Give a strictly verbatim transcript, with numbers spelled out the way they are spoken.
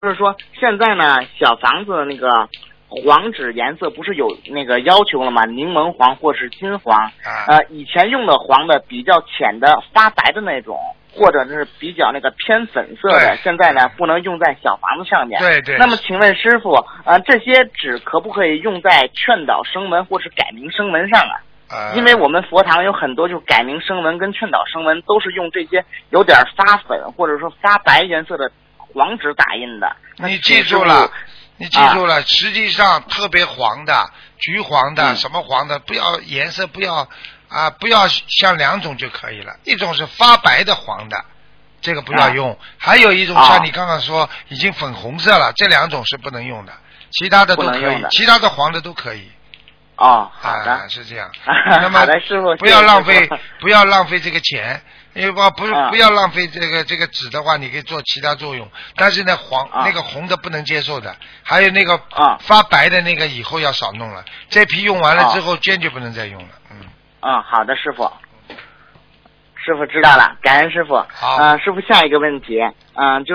就是说现在呢，小房子那个黄纸颜色不是有那个要求了吗？柠檬黄或是金黄。 啊、 呃，以前用的黄的比较浅的发白的那种，或者是比较那个偏粉色的，现在呢不能用在小房子上面。 对对。 那么请问师傅，呃，这些纸可不可以用在劝导声文或是改名声文上啊？ 呃、 因为我们佛堂有很多就是改名声文跟劝导声文都是用这些有点发粉或者说发白颜色的黄纸打印的。 你记住了，你记住了，啊、实际上特别黄的、橘黄的、嗯、什么黄的，不要颜色不要啊，不要像两种就可以了。一种是发白的黄的，这个不要用；啊、还有一种像你刚刚说、啊、已经粉红色了，这两种是不能用的，其他的都可以，其他的黄的都可以。 哦，好的， 啊、是这样。那么好的，师傅， 不要浪费，不要浪费这个钱。因为不是、 啊、 不要浪费这个这个纸的话，你可以做其他作用。但是呢，黄、 啊、 那个红的不能接受的，还有那个发白的那个以后要少弄了。这批用完了之后，坚决不能再用了。嗯。 嗯，好的，师傅。师傅知道了，感恩师傅。 好。 嗯、呃，师傅下一个问题，嗯、呃，就。